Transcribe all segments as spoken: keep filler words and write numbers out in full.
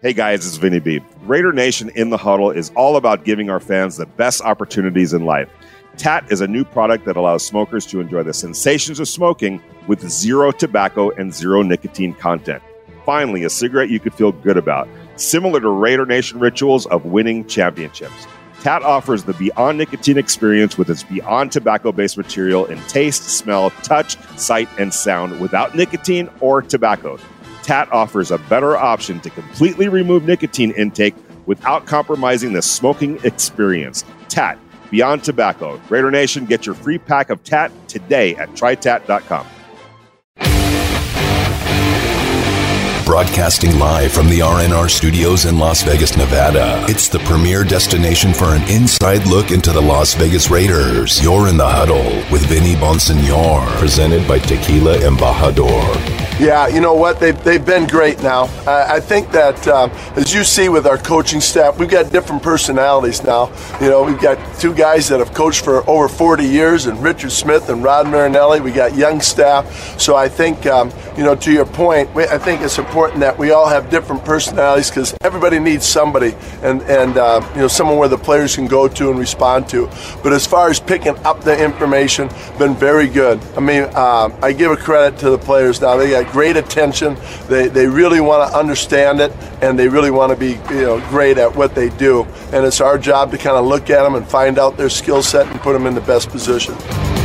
Hey guys, it's Vinny B. Raider Nation in the Huddle is all about giving our fans the best opportunities in life. T A T is a new product that allows smokers to enjoy the sensations of smoking with zero tobacco and zero nicotine content. Finally, a cigarette you could feel good about, similar to Raider Nation rituals of winning championships. T A T offers the Beyond Nicotine experience with its Beyond tobacco-based material in taste, smell, touch, sight, and sound without nicotine or tobacco. T A T offers a better option to completely remove nicotine intake without compromising the smoking experience. T A T, Beyond Tobacco. Raider Nation, get your free pack of T A T today at try tat dot com. Broadcasting live from the R N R studios in Las Vegas, Nevada. It's the premier destination for an inside look into the Las Vegas Raiders. You're in the Huddle with Vinny Bonsignor, presented by Tequila Embajador. Yeah, you know what? They've, they've been great now. Uh, I think that, um, as you see with our coaching staff, we've got different personalities now. You know, we've got two guys that have coached for over forty years, and Richard Smith and Rod Marinelli. We got young staff. So I think, um, you know, to your point, we, I think it's important that we all have different personalities because everybody needs somebody and, and uh, you know, someone where the players can go to and respond to. But as far as picking up the information, been very good. I mean, uh, I give a credit to the players now. They got great attention. They they really want to understand it, and they really want to be, you know, great at what they do. And it's our job to kind of look at them and find out their skill set and put them in the best position.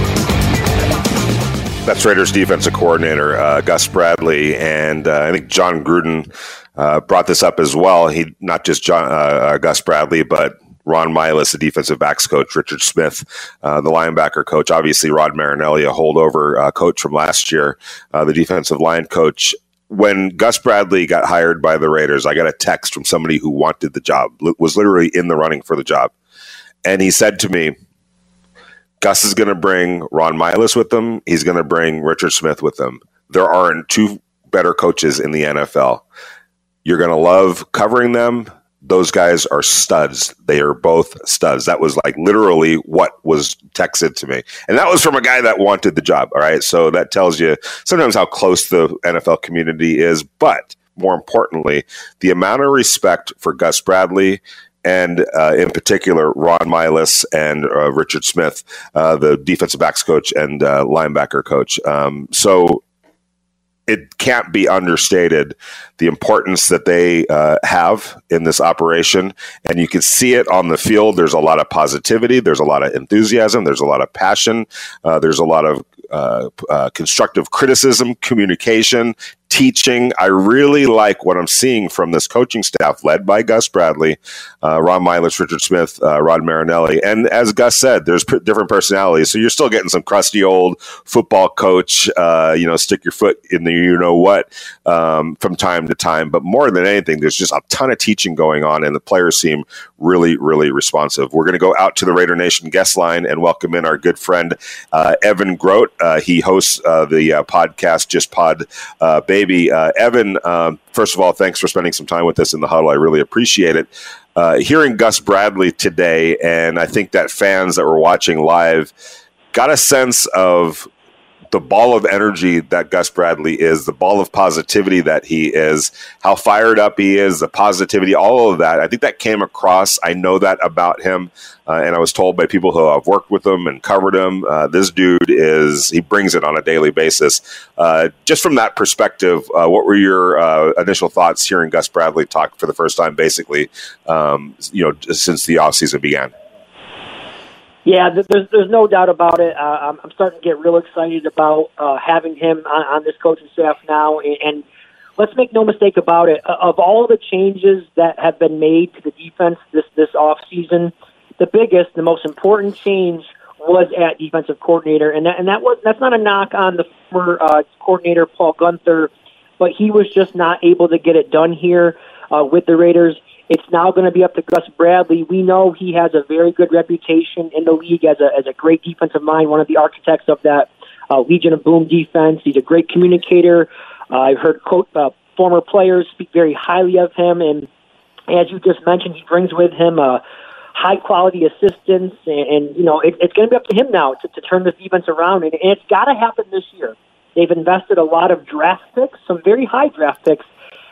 That's Raiders defensive coordinator uh, Gus Bradley, and uh, I think John Gruden uh, brought this up as well. He not just John uh, uh, Gus Bradley, but Ron Milas, the defensive backs coach, Richard Smith, uh, the linebacker coach, obviously Rod Marinelli, a holdover uh, coach from last year, uh, the defensive line coach. When Gus Bradley got hired by the Raiders, I got a text from somebody who wanted the job, was literally in the running for the job. And he said to me, Gus is going to bring Ron Milas with him. He's going to bring Richard Smith with him. There aren't two better coaches in the N F L. You're going to love covering them. Those guys are studs. They are both studs. That was like literally what was texted to me. And that was from a guy that wanted the job. All right. So that tells you sometimes how close the N F L community is. But more importantly, the amount of respect for Gus Bradley and uh, in particular, Ron Milas and uh, Richard Smith, uh, the defensive backs coach and uh, linebacker coach. Um, so it can't be understated the importance that they uh, have in this operation. And you can see it on the field. There's a lot of positivity. There's a lot of enthusiasm. There's a lot of passion. Uh, there's a lot of uh, uh, constructive criticism, communication, teaching. I really like what I'm seeing from this coaching staff led by Gus Bradley, uh, Ron Milas, Richard Smith, uh, Rod Marinelli. And as Gus said, there's p- different personalities. So you're still getting some crusty old football coach, uh, you know, stick your foot in the you know what um, from time to time. But more than anything, there's just a ton of teaching going on, and the players seem really, really responsive. We're going to go out to the Raider Nation guest line and welcome in our good friend, uh, Evan Grote. Uh, he hosts uh, the uh, podcast, Just Pod uh, Baby. Uh, Evan, um, first of all, thanks for spending some time with us in the huddle. I really appreciate it. Uh, hearing Gus Bradley today, and I think that fans that were watching live got a sense of the ball of energy that Gus Bradley is, the ball of positivity that he is, how fired up he is, the positivity, all of that. I think that came across. I know that about him. Uh, and I was told by people who have worked with him and covered him, uh, this dude is, he brings it on a daily basis. Uh, just from that perspective, uh, what were your uh, initial thoughts hearing Gus Bradley talk for the first time, basically, um, you know, since the offseason began? Yeah, there's there's no doubt about it. Uh, I'm starting to get real excited about uh, having him on, on this coaching staff now. And, and let's make no mistake about it. Of all the changes that have been made to the defense this this offseason, the biggest, the most important change was at defensive coordinator, and that and that was that's not a knock on the former uh, coordinator Paul Guenther, but he was just not able to get it done here uh, with the Raiders. It's now going to be up to Gus Bradley. We know he has a very good reputation in the league as a as a great defensive mind, one of the architects of that uh, Legion of Boom defense. He's a great communicator. Uh, I've heard co- uh, former players speak very highly of him, and as you just mentioned, he brings with him a high-quality assistance, and, and you know it, it's going to be up to him now to, to turn this defense around, and, and it's got to happen this year. They've invested a lot of draft picks, some very high draft picks,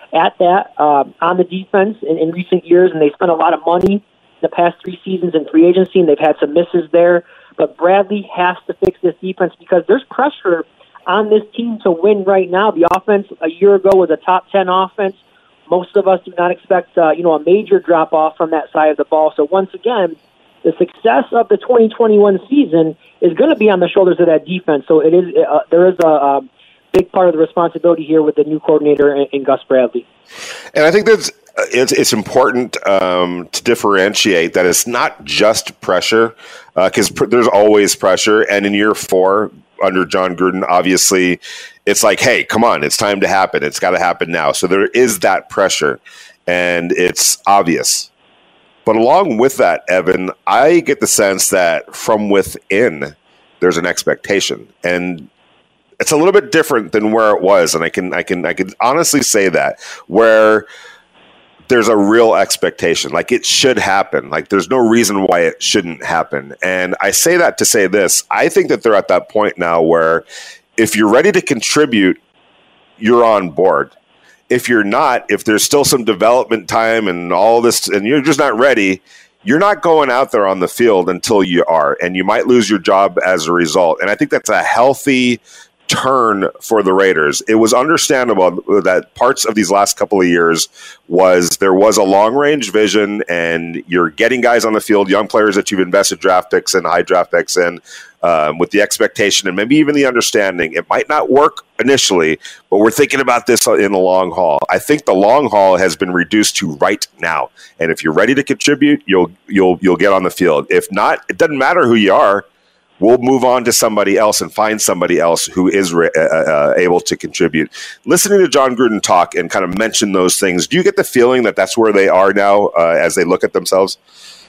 at that uh, on the defense in, in recent years, and they spent a lot of money the past three seasons in free agency, and they've had some misses there. But Bradley has to fix this defense because there's pressure on this team to win right now. The offense a year ago was a top ten offense. Most of us do not expect uh, you know, a major drop-off from that side of the ball. So once again, the success of the twenty twenty-one season is going to be on the shoulders of that defense. So it is uh, there is a, a big part of the responsibility here with the new coordinator in, in Gus Bradley. And I think that's It's, it's important um, to differentiate that it's not just pressure, because uh, pr- there's always pressure. And in year four, under John Gruden, obviously, it's like, hey, come on, it's time to happen. It's got to happen now. So there is that pressure, and it's obvious. But along with that, Evan, I get the sense that from within, there's an expectation. And it's a little bit different than where it was. And I can, I can, I can honestly say that, where there's a real expectation, like it should happen. Like there's no reason why it shouldn't happen. And I say that to say this, I think that they're at that point now where if you're ready to contribute, you're on board. If you're not, if there's still some development time and all this, and you're just not ready, you're not going out there on the field until you are, and you might lose your job as a result. And I think that's a healthy turn for the Raiders. It was understandable that parts of these last couple of years was there was a long-range vision, and you're getting guys on the field, young players that you've invested draft picks and high draft picks in, um, with the expectation and maybe even the understanding it might not work initially, but we're thinking about this in the long haul. I think the long haul has been reduced to right now, and if you're ready to contribute, you'll you'll you'll get on the field. If not, it doesn't matter who you are. We'll move on to somebody else and find somebody else who is re- uh, uh, able to contribute. Listening to John Gruden talk and kind of mention those things, do you get the feeling that that's where they are now uh, as they look at themselves?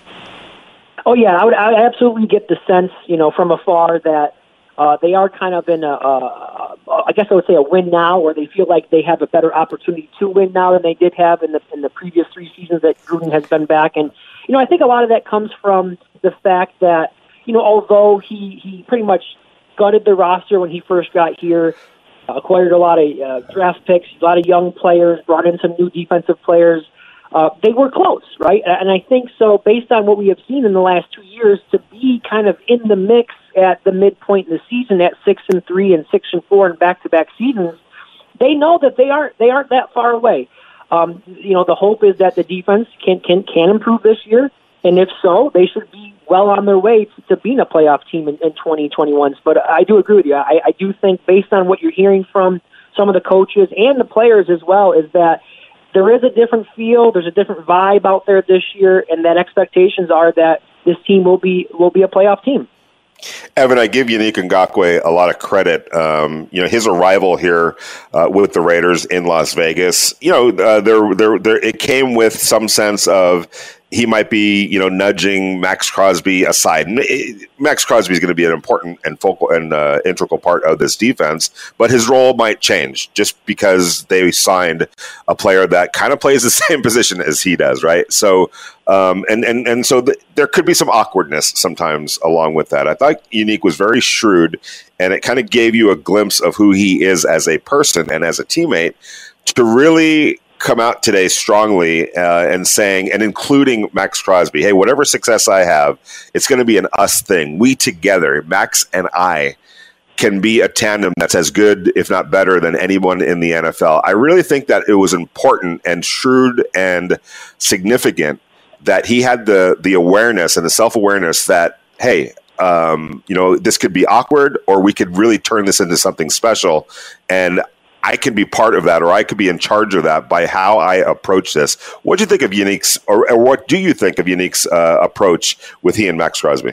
Oh, yeah, I would, I would absolutely get the sense, you know, from afar that uh, they are kind of in a, uh, I guess I would say a win now, or they feel like they have a better opportunity to win now than they did have in the in the previous three seasons that Gruden has been back. And, you know, I think a lot of that comes from the fact that, you know, although he, he pretty much gutted the roster when he first got here, uh, acquired a lot of uh, draft picks, a lot of young players, brought in some new defensive players, uh, they were close, right? And I think so, based on what we have seen in the last two years, to be kind of in the mix at the midpoint in the season at six and three and six and four in back-to-back seasons, they know that they aren't they aren't that far away. Um, you know, the hope is that the defense can can can improve this year, and if so, they should be well on their way to, to being a playoff team in, in twenty twenty-one. But I do agree with you. I, I do think, based on what you're hearing from some of the coaches and the players as well, is that there is a different feel, there's a different vibe out there this year, and that expectations are that this team will be will be a playoff team. Evan, I give Yannick Ngakoue a lot of credit. Um, you know, his arrival here uh, with the Raiders in Las Vegas, you know, uh, there, there, there, it came with some sense of he might be, you know, nudging Max Crosby aside. Max Crosby is going to be an important and focal and uh, integral part of this defense, but his role might change just because they signed a player that kind of plays the same position as he does, right? So, um, and and and so the, there could be some awkwardness sometimes along with that. I thought Yannick was very shrewd, and it kind of gave you a glimpse of who he is as a person and as a teammate to really come out today strongly uh, and saying, and including Max Crosby, hey, whatever success I have, it's going to be an us thing. We together, Max and I, can be a tandem that's as good, if not better, than anyone in the N F L. I really think that it was important and shrewd and significant that he had the the awareness and the self-awareness that, hey, um, you know, this could be awkward, or we could really turn this into something special. And I can be part of that, or I could be in charge of that by how I approach this. What do you think of Yannick's, or, or what do you think of Yannick's uh, approach with he and Max Crosby?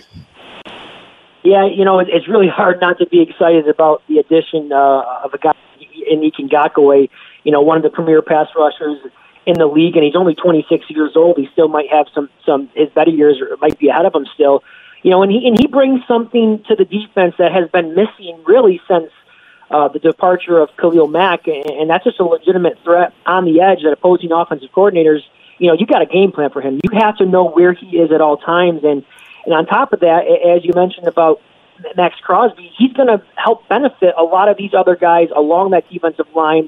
Yeah, you know, it's really hard not to be excited about the addition uh, of a guy, Yannick Ngakoue, you know, one of the premier pass rushers in the league, and he's only twenty-six years old. He still might have some, some his better years might be ahead of him still. You know, and he and he brings something to the defense that has been missing really since uh, the departure of Khalil Mack, and, and that's just a legitimate threat on the edge that opposing offensive coordinators, you know, you got a game plan for him. You have to know where he is at all times, and and on top of that, as you mentioned about Max Crosby, he's going to help benefit a lot of these other guys along that defensive line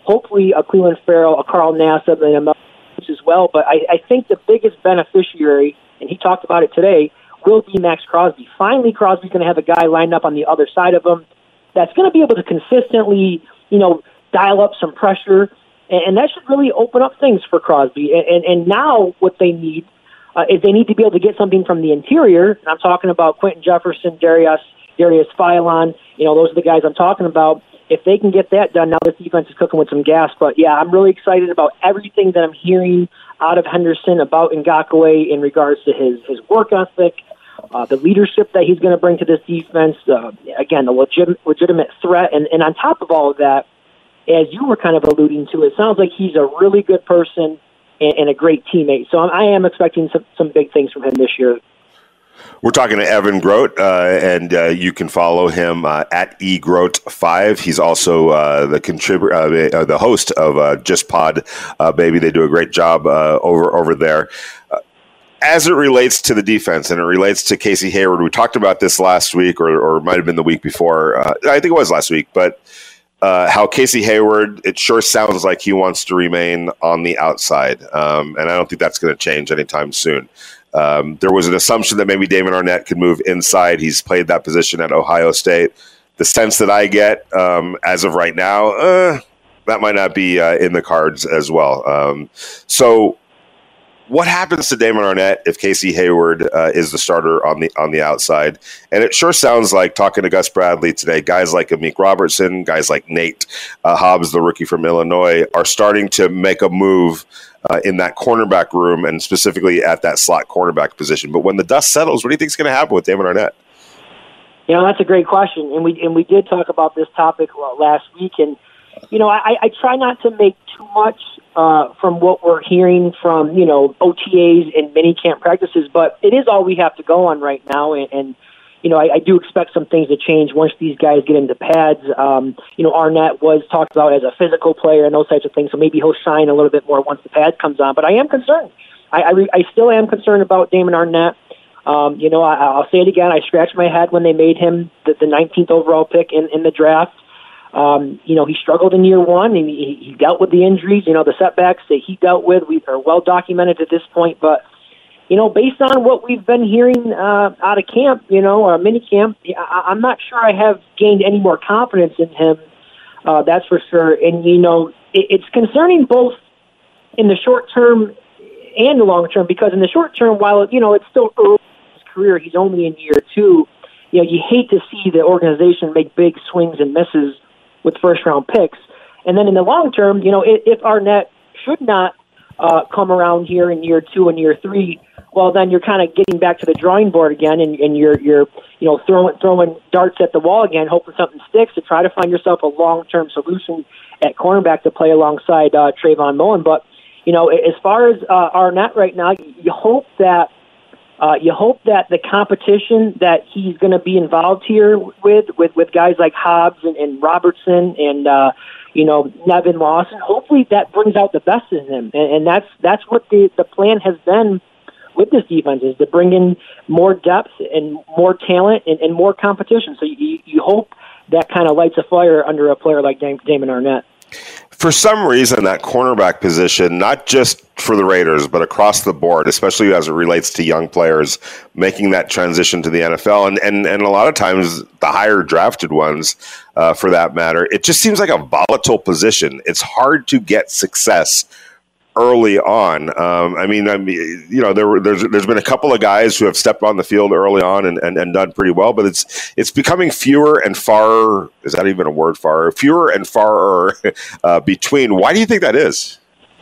hopefully a Cleveland Farrell, a Carl Nassib, and a Mel as well. But I, I think the biggest beneficiary, and he talked about it today, will be Max Crosby. Finally, Crosby's going to have a guy lined up on the other side of him that's going to be able to consistently, you know, dial up some pressure, and, and that should really open up things for Crosby. And, and, and now what they need uh, is they need to be able to get something from the interior, and I'm talking about Quentin Jefferson, Darius, Darius Philon. You know, those are the guys I'm talking about. If they can get that done, now this defense is cooking with some gas. But, yeah, I'm really excited about everything that I'm hearing out of Henderson about Ngakoue in regards to his, his work ethic, uh, the leadership that he's going to bring to this defense, uh, again, the legit, legitimate threat. And, and on top of all of that, as you were kind of alluding to, it sounds like he's a really good person and, and a great teammate. So I am expecting some, some big things from him this year. We're talking to Evan Grote, uh, and uh, you can follow him uh, at e grote five. He's also uh, the contributor, uh, the host of uh, Just Pod uh, Baby. They do a great job uh, over over there. Uh, as it relates to the defense and it relates to Casey Hayward, we talked about this last week, or, or it might have been the week before. Uh, I think it was last week, but uh, how Casey Hayward, it sure sounds like he wants to remain on the outside, um, and I don't think that's going to change anytime soon. Um, there was an assumption that maybe Damon Arnette could move inside. He's played that position at Ohio State. The sense that I get um, as of right now, uh, that might not be uh, in the cards as well. Um, so what happens to Damon Arnette if Casey Hayward uh, is the starter on the on the outside? And it sure sounds like, talking to Gus Bradley today, guys like Amik Robertson, guys like Nate uh, Hobbs, the rookie from Illinois, are starting to make a move Uh, in that cornerback room, and specifically at that slot cornerback position. But when the dust settles, what do you think is going to happen with Damon Arnette? You know, that's a great question, and we and we did talk about this topic last week. And you know, I, I try not to make too much uh, from what we're hearing from you know O T As and mini camp practices, but it is all we have to go on right now. And, and you know, I, I do expect some things to change once these guys get into pads. Um, you know, Arnette was talked about as a physical player and those types of things, so maybe he'll shine a little bit more once the pad comes on. But I am concerned. I, I, re- I still am concerned about Damon Arnette. Um, you know, I, I'll say it again. I scratched my head when they made him the, the nineteenth overall pick in, in the draft. Um, you know, he struggled in year one, and he, he dealt with the injuries. You know, the setbacks that he dealt with we are well documented at this point, but you know, based on what we've been hearing uh, out of camp, you know, or mini camp, I- I'm not sure I have gained any more confidence in him. Uh, that's for sure. And, you know, it- it's concerning both in the short term and the long term, because in the short term, while, you know, it's still early in his career, he's only in year two, you know, you hate to see the organization make big swings and misses with first-round picks. And then in the long term, you know, if, if Arnette should not uh, come around here in year two and year three, well, then you're kind of getting back to the drawing board again, and, and you're you're you know throwing throwing darts at the wall again, hoping something sticks to try to find yourself a long-term solution at cornerback to play alongside uh, Trayvon Mullen. But you know, as far as uh, Arnette right now, you hope that uh, you hope that the competition that he's going to be involved here with with, with guys like Hobbs and, and Robertson and uh, you know Nevin Lawson, hopefully that brings out the best in him, and, and that's that's what the the plan has been with this defense, is to bring in more depth and more talent and, and more competition. So you, you hope that kind of lights a fire under a player like Dam- Damon Arnette. For some reason, that cornerback position, not just for the Raiders, but across the board, especially as it relates to young players making that transition to the N F L, and and, and a lot of times the higher drafted ones, uh, for that matter, it just seems like a volatile position. It's hard to get success early on. Um, I mean, I mean, you know, there were, there's there's been a couple of guys who have stepped on the field early on and, and, and done pretty well, but it's it's becoming fewer and far. Is that even a word? Far fewer and far uh, between. Why do you think that is?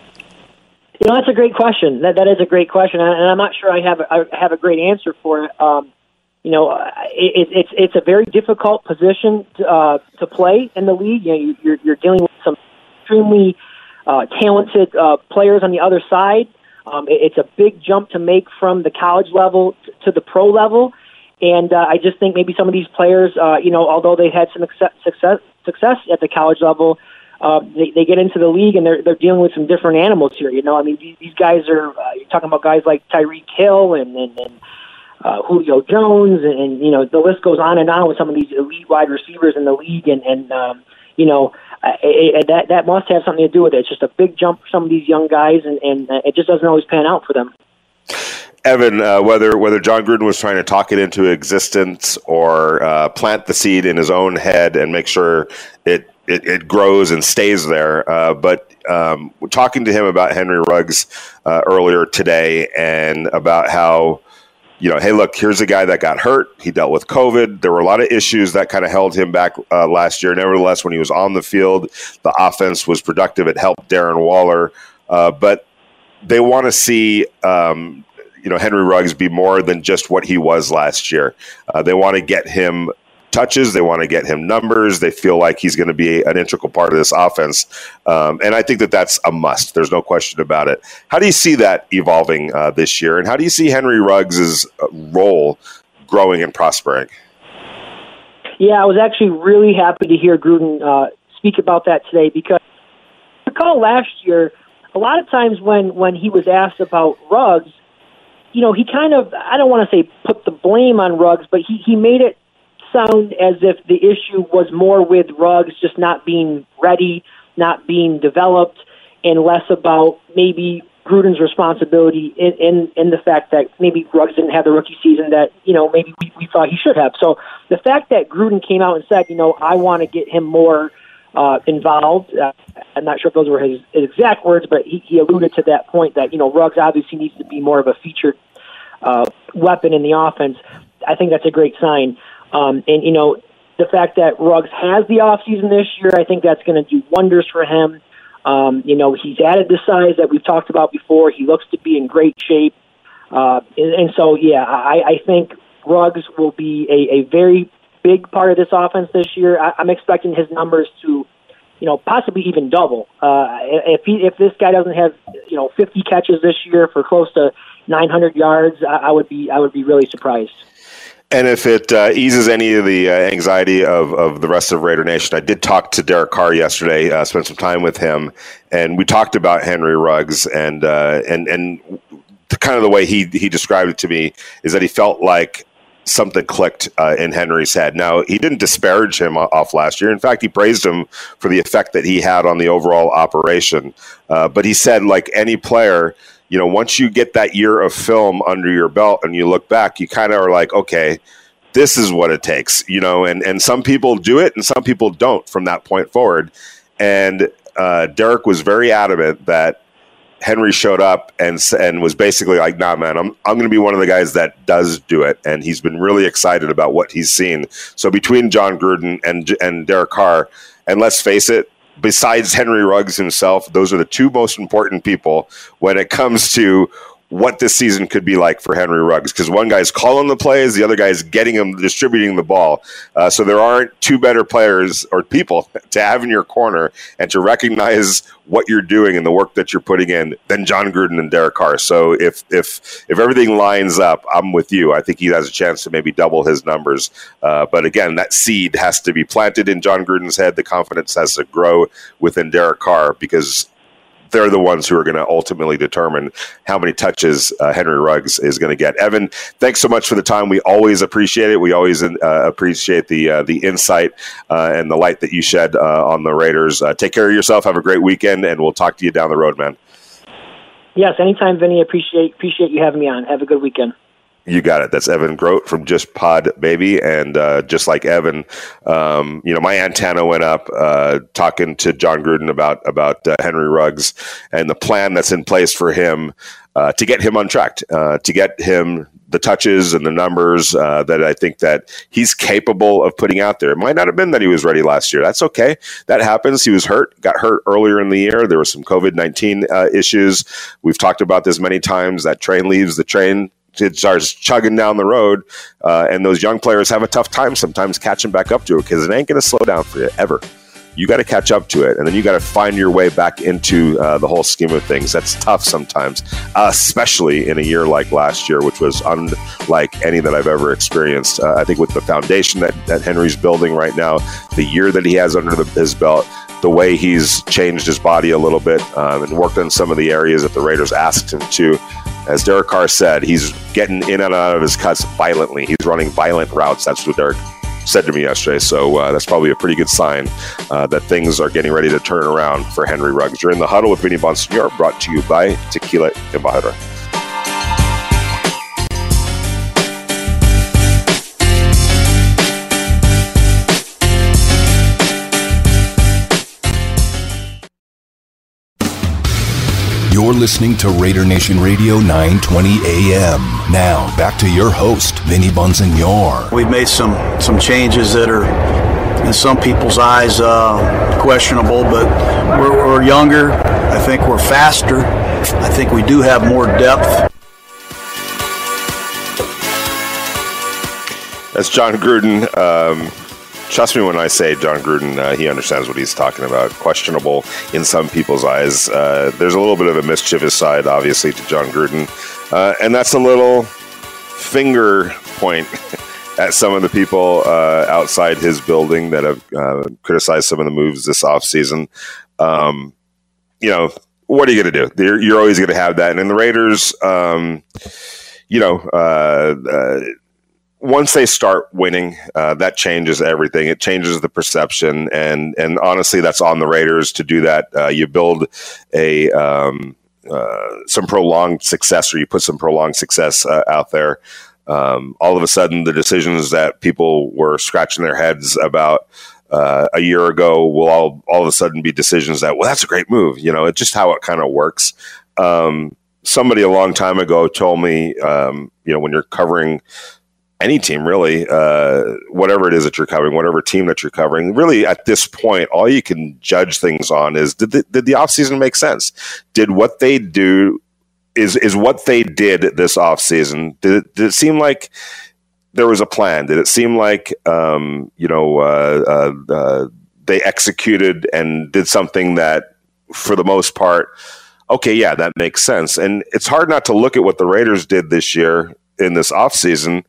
You know, that's a great question. That that is a great question, and I'm not sure I have a, I have a great answer for it. Um, you know, it, it's it's a very difficult position to, uh, to play in the league. You know, you're you're dealing with some extremely Uh, talented uh, players on the other side. Um, it, it's a big jump to make from the college level t- to the pro level, and uh, I just think maybe some of these players, uh, you know, although they've had some success success, success at the college level, uh, they, they get into the league and they're they're dealing with some different animals here. You know, I mean, these, these guys are uh, you're talking about guys like Tyreek Hill and and, and uh, Julio Jones, and, and you know the list goes on and on with some of these elite wide receivers in the league, and and um, you know. I, I, that that must have something to do with it. It's just a big jump for some of these young guys, and, and it just doesn't always pan out for them. Evan, uh, whether whether Jon Gruden was trying to talk it into existence or uh, plant the seed in his own head and make sure it it, it grows and stays there, uh, but um, talking to him about Henry Ruggs uh, earlier today and about how, you know, hey, look, here's a guy that got hurt. He dealt with COVID. There were a lot of issues that kind of held him back uh, last year. Nevertheless, when he was on the field, the offense was productive. It helped Darren Waller, uh, but they want to see. Um, you know, Henry Ruggs be more than just what he was last year. Uh, they want to get him touches. They want to get him numbers. They feel like he's going to be an integral part of this offense. Um, and I think that that's a must. There's no question about it. How do you see that evolving uh, this year? And how do you see Henry Ruggs' role growing and prospering? Yeah, I was actually really happy to hear Gruden uh, speak about that today, because I recall last year, a lot of times when, when he was asked about Ruggs, you know, he kind of, I don't want to say put the blame on Ruggs, but he, he made it sound as if the issue was more with Ruggs just not being ready, not being developed, and less about maybe Gruden's responsibility in, in, in the fact that maybe Ruggs didn't have the rookie season that, you know, maybe we, we thought he should have. So the fact that Gruden came out and said, you know, I want to get him more uh, involved, uh, I'm not sure if those were his, his exact words, but he, he alluded to that point that, you know, Ruggs obviously needs to be more of a featured uh, weapon in the offense. I think that's a great sign. Um, and, you know, the fact that Ruggs has the offseason this year, I think that's going to do wonders for him. Um, you know, he's added the size that we've talked about before. He looks to be in great shape. Uh, and, and so, yeah, I, I think Ruggs will be a, a very big part of this offense this year. I, I'm expecting his numbers to, you know, possibly even double. Uh, if he, if this guy doesn't have, you know, fifty catches this year for close to nine hundred yards, I, I would be I would be really surprised. And if it uh, eases any of the uh, anxiety of, of the rest of Raider Nation, I did talk to Derek Carr yesterday, uh, spent some time with him, and we talked about Henry Ruggs, and uh, and and the, kind of the way he he described it to me is that he felt like something clicked uh, in Henry's head. Now, he didn't disparage him off last year. In fact, he praised him for the effect that he had on the overall operation. Uh, but he said, like any player, you know, once you get that year of film under your belt and you look back, you kind of are like, okay, this is what it takes, you know, and, and some people do it and some people don't from that point forward. And uh, Derek was very adamant that Henry showed up and and was basically like, nah, man, I'm I'm going to be one of the guys that does do it. And he's been really excited about what he's seen. So between Jon Gruden and and Derek Carr, and let's face it, besides Henry Ruggs himself, those are the two most important people when it comes to what this season could be like for Henry Ruggs, because one guy's calling the plays, the other guy's getting him, distributing the ball. Uh, so there aren't two better players or people to have in your corner and to recognize what you're doing and the work that you're putting in than Jon Gruden and Derek Carr. So if if if everything lines up, I'm with you. I think he has a chance to maybe double his numbers. Uh, but again, that seed has to be planted in Jon Gruden's head. The confidence has to grow within Derek Carr, because they're the ones who are going to ultimately determine how many touches uh, Henry Ruggs is going to get. Evan, thanks so much for the time. We always appreciate it. We always uh, appreciate the uh, the insight uh, and the light that you shed uh, on the Raiders. Uh, take care of yourself. Have a great weekend, and we'll talk to you down the road, man. Yes, anytime, Vinny. Appreciate appreciate you having me on. Have a good weekend. You got it. That's Evan Grote from Just Pod Baby. And uh, just like Evan, um, you know, my antenna went up uh, talking to Jon Gruden about about uh, Henry Ruggs and the plan that's in place for him uh, to get him on track, uh, to get him the touches and the numbers uh, that I think that he's capable of putting out there. It might not have been that he was ready last year. That's okay. That happens. He was hurt, got hurt earlier in the year. There were some COVID nineteen uh, issues. We've talked about this many times. That train leaves the train. It starts chugging down the road, uh, and those young players have a tough time sometimes catching back up to it, because it ain't going to slow down for you ever. You got to catch up to it, and then you got to find your way back into uh, the whole scheme of things. That's tough sometimes, uh, especially in a year like last year, which was unlike any that I've ever experienced. Uh, I think with the foundation that, that Henry's building right now, the year that he has under the, his belt, the way he's changed his body a little bit um, and worked on some of the areas that the Raiders asked him to. As Derek Carr said, he's getting in and out of his cuts violently. He's running violent routes. That's what Derek said to me yesterday. So uh, that's probably a pretty good sign uh, that things are getting ready to turn around for Henry Ruggs. You're in the huddle with Vinny Bonsignor, brought to you by Tequila Embajador. You're listening to Raider Nation Radio nine twenty A M. Now, back to your host, Vinny Bonsignor. We've made some, some changes that are, in some people's eyes, uh, questionable, but we're, we're younger. I think we're faster. I think we do have more depth. That's Jon Gruden. Um, trust me when I say Jon Gruden, uh, he understands what he's talking about. Questionable in some people's eyes. Uh, there's a little bit of a mischievous side, obviously, to Jon Gruden. Uh, and that's a little finger point at some of the people uh, outside his building that have uh, criticized some of the moves this offseason. Um, you know, what are you going to do? You're, you're always going to have that. And in the Raiders, um, you know, uh, uh, once they start winning, uh, that changes everything. It changes the perception, and and honestly, that's on the Raiders to do that. Uh, you build a um, uh, some prolonged success, or you put some prolonged success uh, out there. Um, all of a sudden, the decisions that people were scratching their heads about uh, a year ago will all all of a sudden be decisions that, well, that's a great move. You know, it's just how it kind of works. Um, somebody a long time ago told me, um, you know, when you're covering any team, really, uh, whatever it is that you're covering, whatever team that you're covering, really at this point, all you can judge things on is did the, did the offseason make sense? Did what they do, is is what they did this offseason, did it, did it seem like there was a plan? Did it seem like, um, you know, uh, uh, uh, they executed and did something that, for the most part, okay, yeah, that makes sense. And it's hard not to look at what the Raiders did this year in this offseason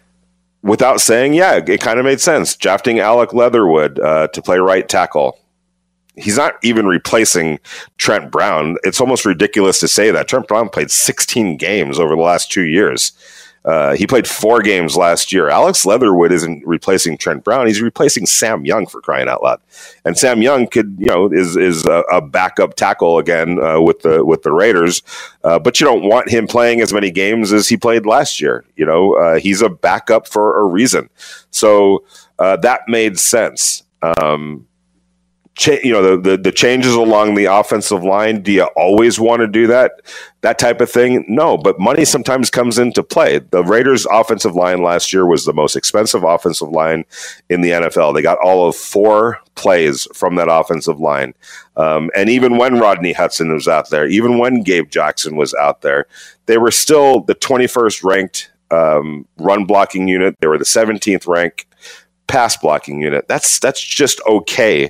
without saying, yeah, it kind of made sense. Drafting Alec Leatherwood uh, to play right tackle. He's not even replacing Trent Brown. It's almost ridiculous to say that. Trent Brown played sixteen games over the last two years. Uh, he played four games last year. Alex Leatherwood isn't replacing Trent Brown. He's replacing Sam Young, for crying out loud. And Sam Young could, you know, is is a, a backup tackle again uh, with the with the Raiders. Uh, but you don't want him playing as many games as he played last year. You know, uh, he's a backup for a reason. So uh, that made sense. Um, Cha- you know, the, the the changes along the offensive line, do you always want to do that? That type of thing? No, but money sometimes comes into play. The Raiders' offensive line last year was the most expensive offensive line in the N F L. They got all of four plays from that offensive line. Um, and even when Rodney Hudson was out there, even when Gabe Jackson was out there, they were still the twenty-first ranked um, run blocking unit. They were the seventeenth ranked pass blocking unit. That's that's just okay.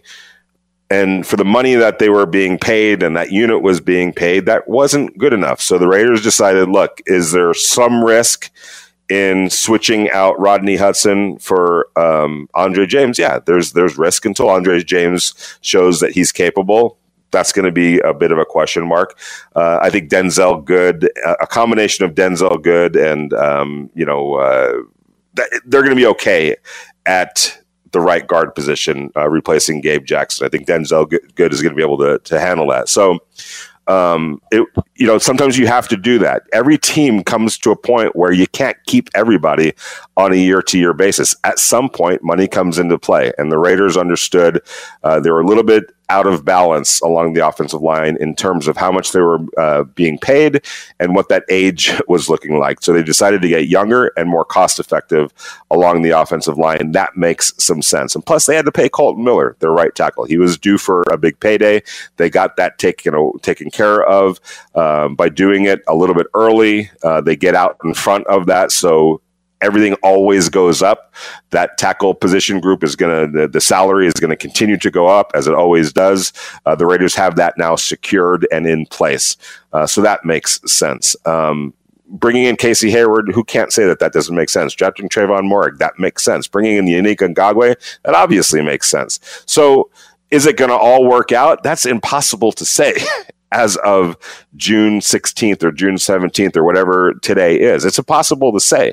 And for the money that they were being paid and that unit was being paid, that wasn't good enough. So the Raiders decided, look, is there some risk in switching out Rodney Hudson for um, Andre James? Yeah, there's there's risk until Andre James shows that he's capable. That's going to be a bit of a question mark. Uh, I think Denzel Good, a combination of Denzel Good and, um, you know, uh, they're going to be okay at the right guard position, uh, replacing Gabe Jackson. I think Denzel Good is going to be able to to handle that. So, um, it, you know, sometimes you have to do that. Every team comes to a point where you can't keep everybody on a year-to-year basis. At some point, money comes into play, and the Raiders understood uh, they were a little bit out of balance along the offensive line in terms of how much they were uh, being paid and what that age was looking like. So they decided to get younger and more cost-effective along the offensive line. That makes some sense. And plus, they had to pay Colton Miller, their right tackle. He was due for a big payday. They got that taken, you know, taken care of um, by doing it a little bit early. Uh, they get out in front of that, so everything always goes up. That tackle position group is going to, the, the salary is going to continue to go up as it always does. Uh, the Raiders have that now secured and in place. Uh, so that makes sense. Um, bringing in Casey Hayward, who can't say that that doesn't make sense? Drafting Trayvon Moehrig, that makes sense. Bringing in Yannick Ngakoue, that obviously makes sense. So is it going to all work out? That's impossible to say as of June sixteenth or June seventeenth or whatever today is. It's impossible to say.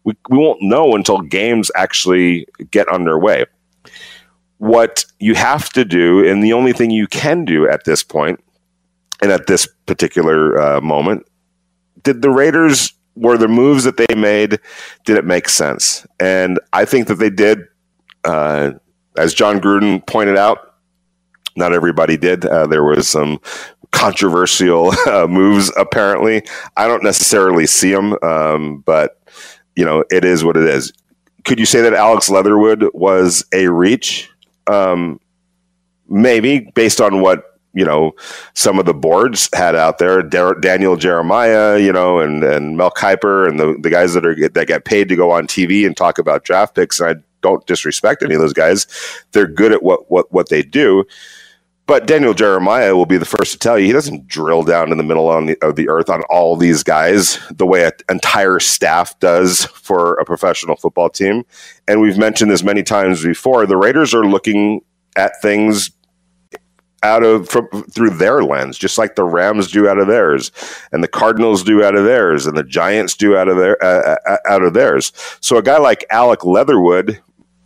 We, we won't know until games actually get underway. What you have to do, and the only thing you can do at this point, and at this particular uh, moment, did the Raiders, were the moves that they made, did it make sense? And I think that they did. Uh, as John Gruden pointed out, not everybody did. Uh, there was some controversial uh, moves, apparently. I don't necessarily see them, um, but, you know, it is what it is. Could you say that Alex Leatherwood was a reach? Um, maybe, based on what, you know, some of the boards had out there, Dar- Daniel Jeremiah, you know, and, and Mel Kiper and the, the guys that are that get paid to go on T V and talk about draft picks. And I don't disrespect any of those guys. They're good at what, what, what they do. But Daniel Jeremiah will be the first to tell you he doesn't drill down in the middle on the, of the earth on all these guys the way an entire staff does for a professional football team. And we've mentioned this many times before. The Raiders are looking at things out of from, through their lens, just like the Rams do out of theirs, and the Cardinals do out of theirs, and the Giants do out of their uh, out of theirs. So a guy like Alec Leatherwood,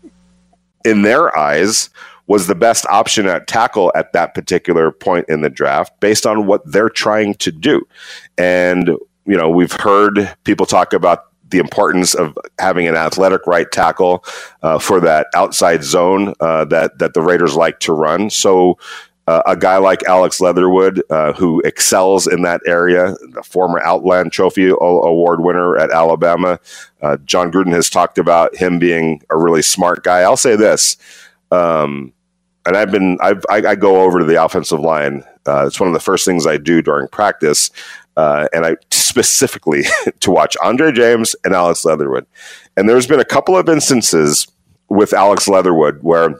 in their eyes, was the best option at tackle at that particular point in the draft based on what they're trying to do. And, you know, we've heard people talk about the importance of having an athletic right tackle uh, for that outside zone uh, that, that the Raiders like to run. So uh, a guy like Alex Leatherwood, uh, who excels in that area, the former Outland Trophy Award winner at Alabama, uh, John Gruden has talked about him being a really smart guy. I'll say this, um, and I've been, I've, I, I go over to the offensive line. Uh, it's one of the first things I do during practice. Uh, and I specifically to watch Andre James and Alex Leatherwood. And there's been a couple of instances with Alex Leatherwood where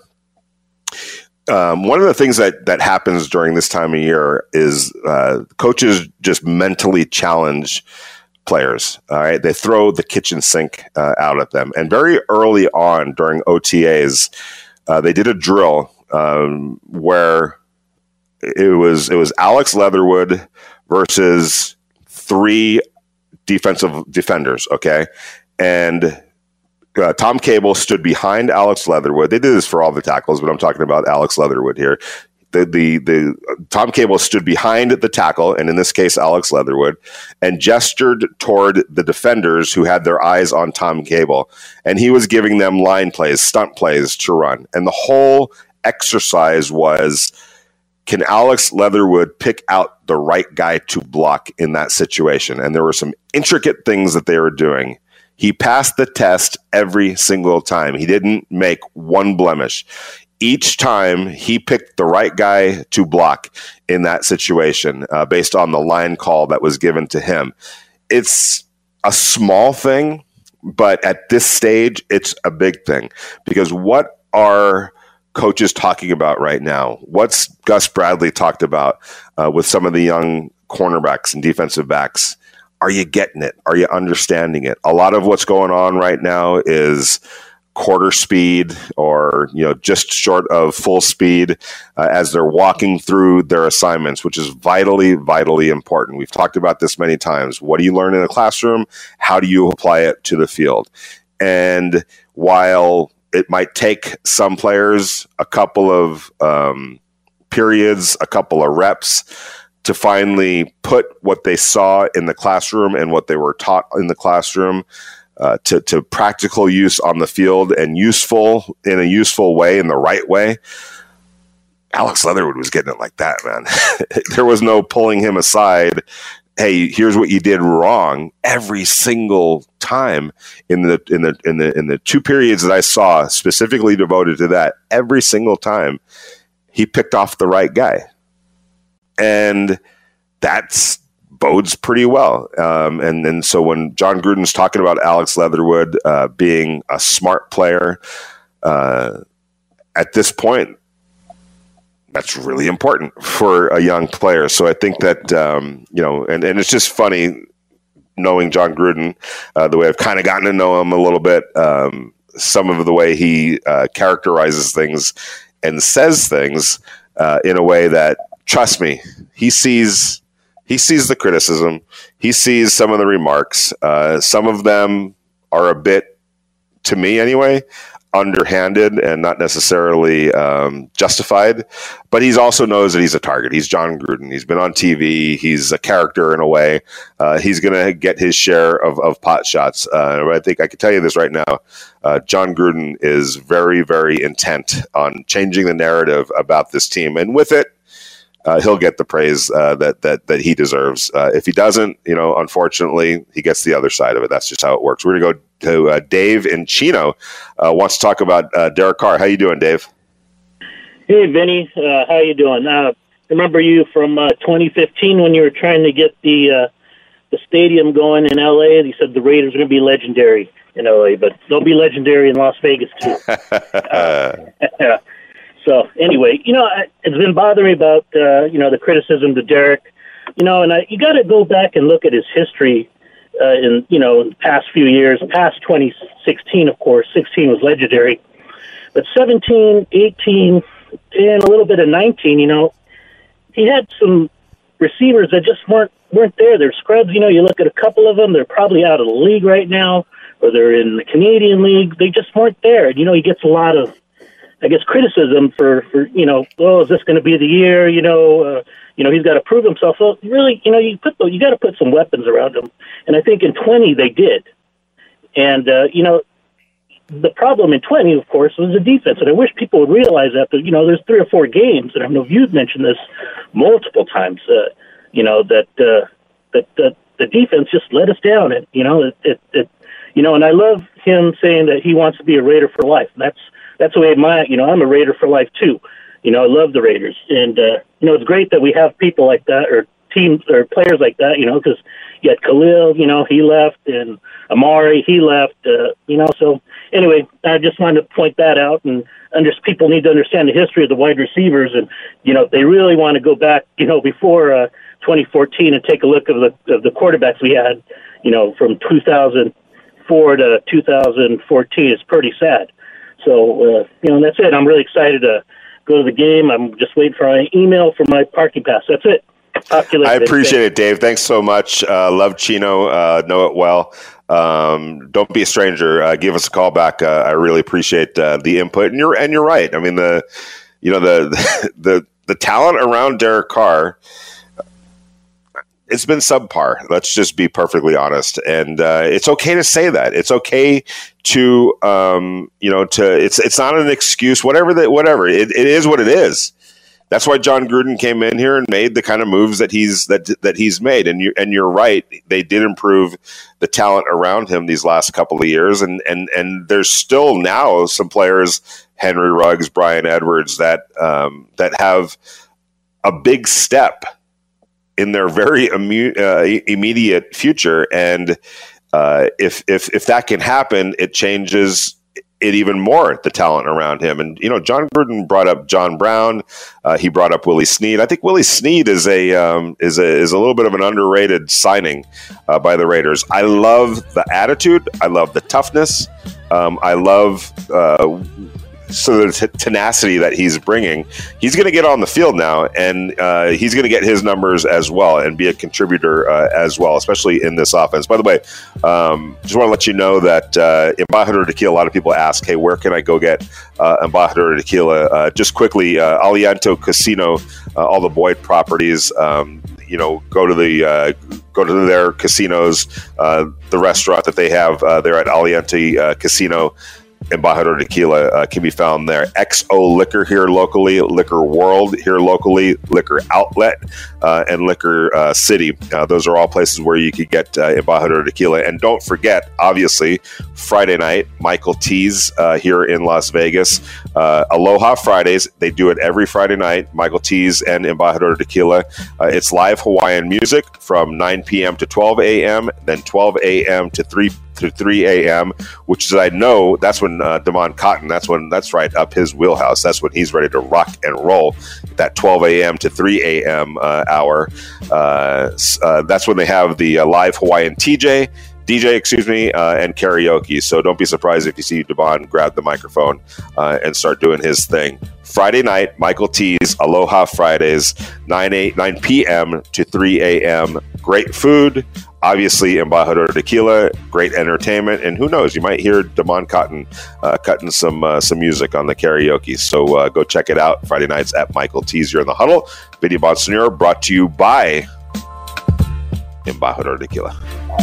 um, one of the things that, that happens during this time of year is uh, coaches just mentally challenge players. All right. They throw the kitchen sink uh, out at them. And very early on during O T As, uh, they did a drill Um, where it was it was Alex Leatherwood versus three defensive defenders, okay? And uh, Tom Cable stood behind Alex Leatherwood. They did this for all the tackles, but I'm talking about Alex Leatherwood here. The the the Tom Cable stood behind the tackle, and in this case, Alex Leatherwood, and gestured toward the defenders who had their eyes on Tom Cable, and he was giving them line plays, stunt plays to run, and the whole exercise was, can Alex Leatherwood pick out the right guy to block in that situation? And there were some intricate things that they were doing. He passed the test every single time. He didn't make one blemish. Each time he picked the right guy to block in that situation uh, based on the line call that was given to him. It's a small thing, but at this stage, it's a big thing, because what are coaches talking about right now? What's Gus Bradley talked about uh, with some of the young cornerbacks and defensive backs? Are you getting it? Are you understanding it? A lot of what's going on right now is quarter speed, or, you know, just short of full speed uh, as they're walking through their assignments, which is vitally, vitally important. We've talked about this many times. What do you learn in a classroom? How do you apply it to the field? And while it might take some players a couple of um, periods, a couple of reps to finally put what they saw in the classroom and what they were taught in the classroom uh, to, to practical use on the field, and useful in a useful way, in the right way. Alex Leatherwood was getting it like that, man. There was no pulling him aside. Hey, here's what you did wrong. Every single time in the in the in the in the two periods that I saw specifically devoted to that, every single time he picked off the right guy, and that's bodes pretty well. Um, and and so when John Gruden's talking about Alex Leatherwood uh, being a smart player, uh, at this point, that's really important for a young player. So I think that, um, you know, and, and it's just funny knowing John Gruden, uh, the way I've kind of gotten to know him a little bit, um, some of the way he uh, characterizes things and says things uh, in a way that, trust me, he sees he sees the criticism. He sees some of the remarks. Uh, some of them are a bit, to me anyway, underhanded and not necessarily um, justified, but he also knows that he's a target. He's Jon Gruden. He's been on T V. He's a character in a way. Uh, he's going to get his share of, of pot shots. Uh, I think I can tell you this right now. Uh, Jon Gruden is very, very intent on changing the narrative about this team. And with it, Uh, he'll get the praise uh, that that that he deserves. Uh, if he doesn't, you know, unfortunately, he gets the other side of it. That's just how it works. We're going to go to uh, Dave in Chino. Uh, wants to talk about uh, Derek Carr. How you doing, Dave? Hey, Vinny. Uh, how you doing? Uh, remember you from uh, twenty fifteen when you were trying to get the uh, the stadium going in L A. You said the Raiders are going to be legendary in L A, but they'll be legendary in Las Vegas too. uh, yeah. So anyway, you know, it's been bothering me about, uh, you know, the criticism to Derek, you know, and I, you got to go back and look at his history uh, in, you know, the past few years, past twenty sixteen, of course. sixteen was legendary. But seventeen, eighteen, and a little bit of nineteen, you know, he had some receivers that just weren't weren't there. They're scrubs. You know, you look at a couple of them, they're probably out of the league right now, or they're in the Canadian League. They just weren't there. And, you know, he gets a lot of, I guess, criticism for, for you know, oh, is this going to be the year? You know, uh, you know, he's got to prove himself. Well, really, you know, you put the, you got to put some weapons around him, and I think in twenty they did. And uh, you know, the problem in twenty, of course, was the defense, and I wish people would realize that. That you know, there's three or four games, and I know you've mentioned this multiple times. Uh, you know that uh, that that the defense just let us down, and you know, it, it, it, you know, and I love him saying that he wants to be a Raider for life. And that's That's the way my, you know, I'm a Raider for life too. You know, I love the Raiders. And, uh, you know, it's great that we have people like that or teams or players like that, you know, because you had Khalil, you know, he left, and Amari, he left, uh, you know. So anyway, I just wanted to point that out, and under, people need to understand the history of the wide receivers. And, you know, if they really want to go back, you know, before uh, twenty fourteen and take a look of the, of the quarterbacks we had, you know, from two thousand four to two thousand fourteen, it's pretty sad. So, uh, you know, that's it. I'm really excited to go to the game. I'm just waiting for an email for my parking pass. That's it. Talk to you later. I appreciate it, Dave. Thanks so much. Uh, love Chino. Uh, know it well. Um, don't be a stranger. Uh, give us a call back. Uh, I really appreciate uh, the input. And you're and you're right. I mean, the you know the the the talent around Derek Carr, it's been subpar. Let's just be perfectly honest. And uh, it's okay to say that. It's okay to, um, you know, to, it's, it's not an excuse, whatever that, whatever it, it is what it is. That's why Jon Gruden came in here and made the kind of moves that he's, that, that he's made. And you, and you're right. They did improve the talent around him these last couple of years. And, and, and there's still now some players, Henry Ruggs, Brian Edwards, that, um, that have a big step in their very imme- uh, immediate future. And uh, if, if, if that can happen, it changes it even more, the talent around him. And, you know, Jon Gruden brought up John Brown. Uh, he brought up Willie Snead. I think Willie Snead is a, um, is a, is a little bit of an underrated signing uh, by the Raiders. I love the attitude. I love the toughness. Um, I love, uh, So the t- tenacity that he's bringing, he's going to get on the field now, and uh, he's going to get his numbers as well and be a contributor uh, as well, especially in this offense. By the way, um, just want to let you know that uh, Embajador Tequila, a lot of people ask, hey, where can I go get uh, Embajador Tequila? Uh, just quickly, uh, Aliento Casino, uh, all the Boyd properties, um, you know, go to the uh, go to their casinos, uh, the restaurant that they have uh, there at Aliento uh, Casino. Embajador Tequila uh, can be found there. X O Liquor here locally, Liquor World here locally, Liquor Outlet, uh, and Liquor uh, City. Uh, those are all places where you could get uh, Embajador Tequila. And don't forget, obviously, Friday night, Michael T's uh, here in Las Vegas. Uh, Aloha Fridays. They do it every Friday night, Michael T's and Embajador Tequila. Uh, it's live Hawaiian music from nine p.m. to twelve a.m., then twelve a.m. to three to three a.m., which is, I know, that's when uh, Damon Cotton, that's when, that's right up his wheelhouse. That's when he's ready to rock and roll, that twelve a.m. to three a.m. uh, hour. Uh, uh, that's when they have the uh, live Hawaiian T J, D J, excuse me, uh, and karaoke. So don't be surprised if you see Damon grab the microphone uh, and start doing his thing. Friday night, Michael T's, Aloha Fridays, nine p.m. to three a.m. Great food, obviously, Embajador Tequila, great entertainment, and who knows, you might hear Damon Cotton uh, cutting some uh, some music on the karaoke. So uh, go check it out Friday nights at Michael T's. You're in the Huddle. Vinny Bonsignore, brought to you by Embajador Tequila.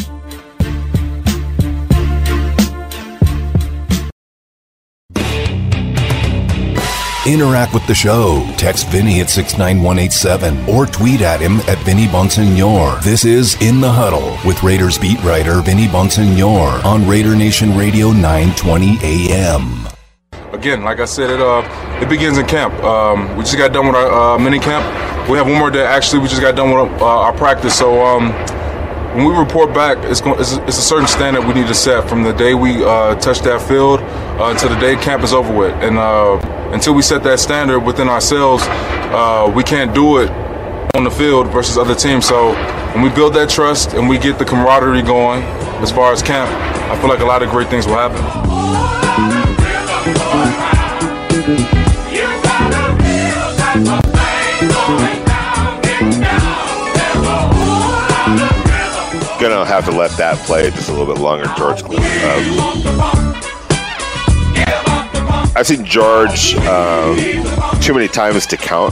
Interact with the show. Text Vinny at six nine one eight seven or tweet at him at Vinny Bonsignore. This is In the Huddle with Raiders beat writer Vinny Bonsignore on Raider Nation Radio nine twenty A M. Again, like I said, it uh it begins in camp. Um, we just got done with our uh, mini camp. We have one more day. Actually, we just got done with uh, our practice. So um, when we report back, it's, going, it's, it's a certain standard we need to set from the day we uh, touch that field uh, until the day camp is over with. And uh, until we set that standard within ourselves, uh, we can't do it on the field versus other teams. So when we build that trust and we get the camaraderie going as far as camp, I feel like a lot of great things will happen. Gonna have to let that play just a little bit longer, George. Um, I've seen George um, too many times to count.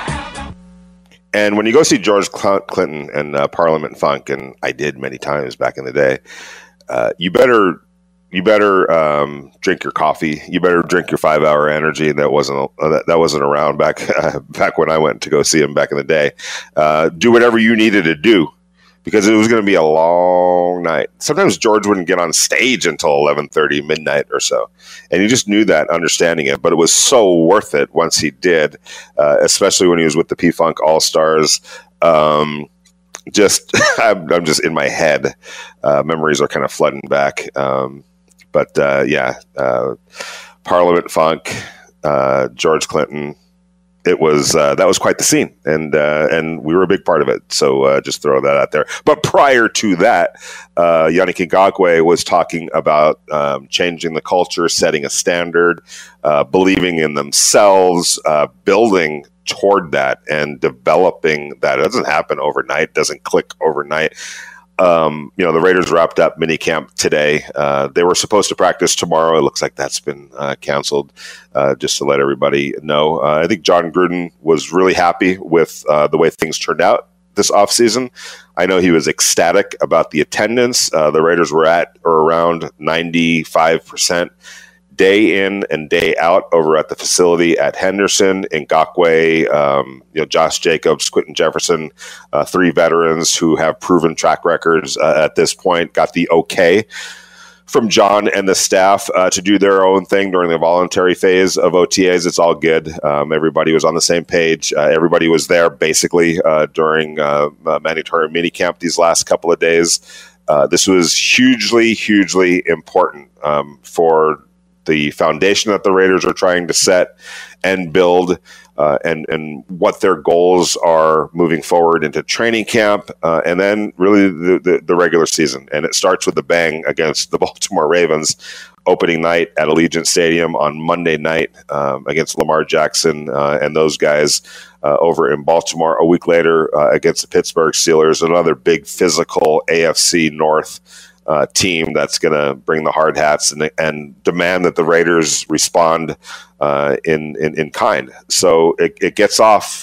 And when you go see George Clinton and uh, Parliament Funk, and I did many times back in the day, uh, you better you better um, drink your coffee. You better drink your five hour energy. That wasn't uh, that, that wasn't around back uh, back when I went to go see him back in the day. Uh, do whatever you needed to do, because it was going to be a long night. Sometimes George wouldn't get on stage until eleven thirty, midnight or so. And you just knew that, understanding it. But it was so worth it once he did, uh, especially when he was with the P-Funk All-Stars. Um, just, I'm, I'm just in my head. Uh, memories are kind of flooding back. Um, but, uh, yeah, uh, Parliament Funk, uh, George Clinton. It was uh, that was quite the scene, and uh, and we were a big part of it. So uh, just throw that out there. But prior to that, uh, Yannick Ngakoue was talking about um, changing the culture, setting a standard, uh, believing in themselves, uh, building toward that, and developing that. It doesn't happen overnight. Doesn't click overnight. Um, you know, the Raiders wrapped up minicamp today. Uh, they were supposed to practice tomorrow. It looks like that's been uh, canceled, uh, just to let everybody know. Uh, I think John Gruden was really happy with uh, the way things turned out this offseason. I know he was ecstatic about the attendance. Uh, the Raiders were at or around ninety-five percent day in and day out over at the facility at Henderson. Ngakoue, um, you know, Josh Jacobs, Quentin Jefferson, uh, three veterans who have proven track records uh, at this point, got the okay from John and the staff uh, to do their own thing during the voluntary phase of O T As. It's all good. Um, everybody was on the same page. Uh, everybody was there basically uh, during uh, uh, mandatory minicamp these last couple of days. Uh, this was hugely, hugely important um, for the foundation that the Raiders are trying to set and build, uh, and, and what their goals are moving forward into training camp, uh, and then really the, the, the regular season. And it starts with a bang against the Baltimore Ravens, opening night at Allegiant Stadium on Monday night um, against Lamar Jackson uh, and those guys uh, over in Baltimore. A week later uh, against the Pittsburgh Steelers, another big physical A F C North Uh, team that's going to bring the hard hats and, and demand that the Raiders respond uh, in, in in kind. So it, it gets off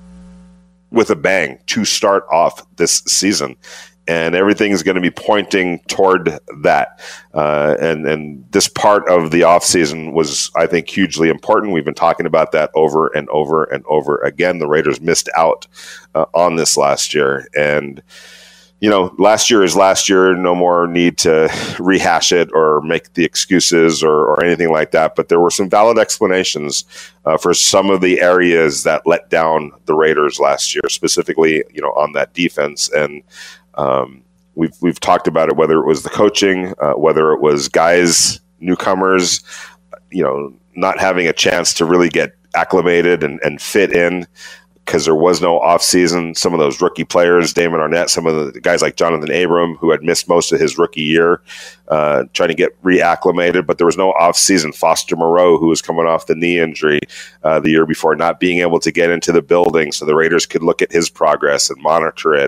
with a bang to start off this season, and everything is going to be pointing toward that. Uh, and and this part of the offseason was, I think, hugely important. We've been talking about that over and over and over again. The Raiders missed out uh, on this last year, and you know, last year is last year. No more need to rehash it or make the excuses or, or anything like that. But there were some valid explanations uh, for some of the areas that let down the Raiders last year, specifically, you know, on that defense. And um, we've we've talked about it, whether it was the coaching, uh, whether it was guys, newcomers, you know, not having a chance to really get acclimated and, and fit in, because there was no offseason. Some of those rookie players, Damon Arnett, some of the guys like Jonathan Abram, who had missed most of his rookie year, uh, trying to get reacclimated, but there was no offseason. Foster Moreau, who was coming off the knee injury uh, the year before, not being able to get into the building so the Raiders could look at his progress and monitor it.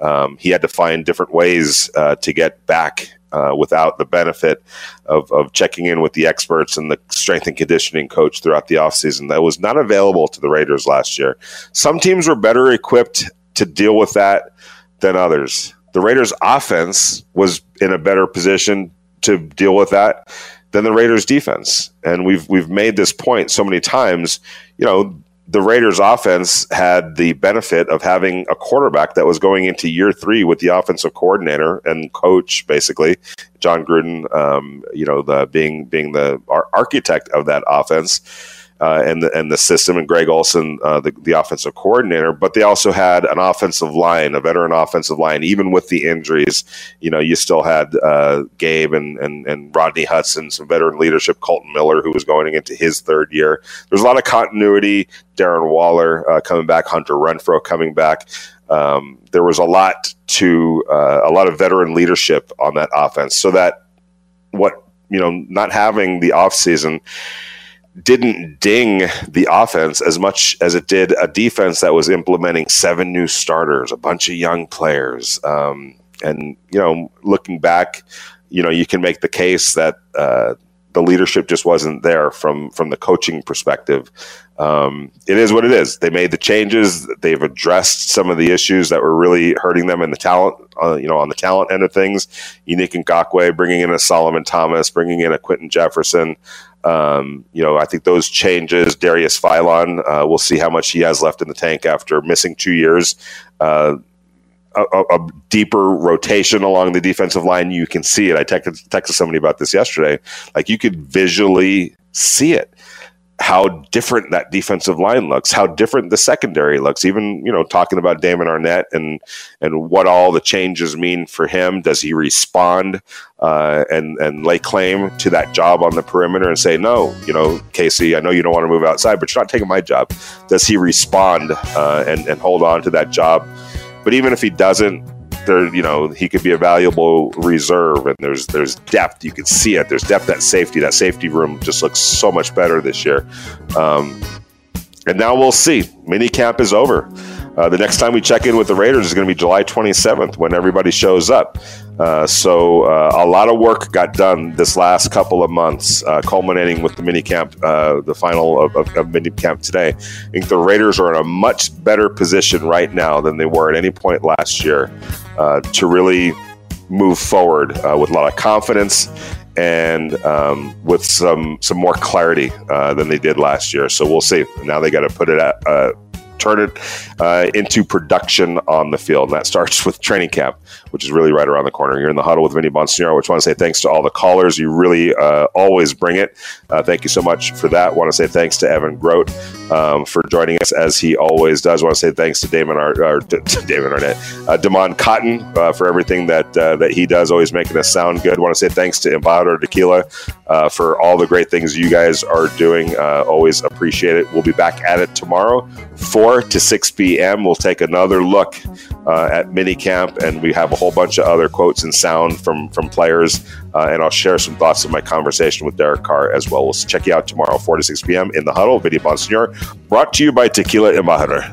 Um, he had to find different ways uh, to get back uh, without the benefit of, of checking in with the experts and the strength and conditioning coach throughout the offseason. That was not available to the Raiders last year. Some teams were better equipped to deal with that than others. The Raiders' offense was in a better position to deal with that than the Raiders' defense. And we've we've made this point so many times. You know, the Raiders' offense had the benefit of having a quarterback that was going into year three with the offensive coordinator and coach, basically, John Gruden, um, you know, the being being the ar- architect of that offense. Uh, and the and the system, and Greg Olson, uh, the, the offensive coordinator. But they also had an offensive line, a veteran offensive line, even with the injuries. You know, you still had uh, Gabe and, and and Rodney Hudson, some veteran leadership, Colton Miller, who was going into his third year. There's a lot of continuity. Darren Waller uh, coming back, Hunter Renfrow coming back. Um, there was a lot to uh, a lot of veteran leadership on that offense. So that what you know, not having the offseason didn't ding the offense as much as it did a defense that was implementing seven new starters, a bunch of young players. Um, and, you know, looking back, you know, you can make the case that uh, the leadership just wasn't there from, from the coaching perspective. Um, it is what it is. They made the changes. They've addressed some of the issues that were really hurting them in the talent, uh, you know, on the talent end of things. Unique Ngakoue, bringing in a Solomon Thomas, bringing in a Quentin Jefferson. Um, you know, I think those changes, Darius Philon, uh, we'll see how much he has left in the tank after missing two years. Uh, a, a deeper rotation along the defensive line, you can see it. I texted, texted somebody about this yesterday. Like, you could visually see it, how different that defensive line looks, how different the secondary looks. Even, you know, talking about Damon Arnett and and what all the changes mean for him. Does he respond uh, and and lay claim to that job on the perimeter and say, no, you know, Casey, I know you don't want to move outside, but you're not taking my job. Does he respond uh, and and hold on to that job? But even if he doesn't, there, you know, he could be a valuable reserve, and there's there's depth. You can see it. There's depth at safety. That safety room just looks so much better this year. Um, and now we'll see. Mini camp is over. Uh, the next time we check in with the Raiders is going to be July twenty-seventh when everybody shows up. Uh, so uh, a lot of work got done this last couple of months, uh, culminating with the mini camp, uh, the final of, of, of mini camp today. I think the Raiders are in a much better position right now than they were at any point last year uh, to really move forward uh, with a lot of confidence and um, with some some more clarity uh, than they did last year. So we'll see. Now they got to put it at. Uh, turn it uh, into production on the field. And that starts with training camp, which is really right around the corner. You're in the huddle with Vinny Bonsignore, which I want to say thanks to all the callers. You really uh, always bring it. Uh, thank you so much for that. I want to say thanks to Evan Grote um, for joining us as he always does. I want to say thanks to Damon, Ar- or D- Damon Arnett, uh, Damon Cotton uh, for everything that uh, that he does, always making us sound good. I want to say thanks to Embajador Tequila uh, for all the great things you guys are doing. Uh, always appreciate it. We'll be back at it tomorrow, four to six p.m. We'll take another look uh, at minicamp, and we have a whole bunch of other quotes and sound from from players, uh, and I'll share some thoughts of my conversation with Derek Carr as well. We'll check you out tomorrow, four to six p.m. in the huddle. Vinny Bonsignore, brought to you by Tequila Embajador.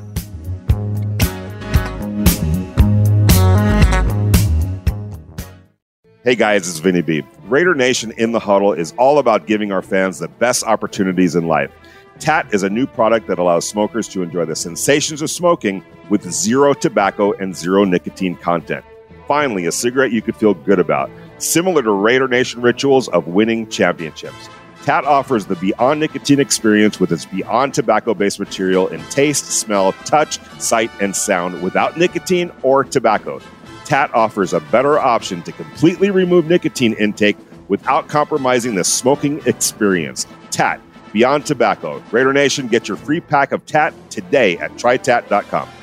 Hey guys, it's Vinny B. Raider Nation in the Huddle is all about giving our fans the best opportunities in life. T A T is a new product that allows smokers to enjoy the sensations of smoking with zero tobacco and zero nicotine content. Finally, a cigarette you could feel good about, similar to Raider Nation rituals of winning championships. T A T offers the Beyond Nicotine experience with its Beyond tobacco-based material in taste, smell, touch, sight, and sound without nicotine or tobacco. T A T offers a better option to completely remove nicotine intake without compromising the smoking experience. T A T, Beyond Tobacco. Raider Nation, get your free pack of T A T today at try tat dot com.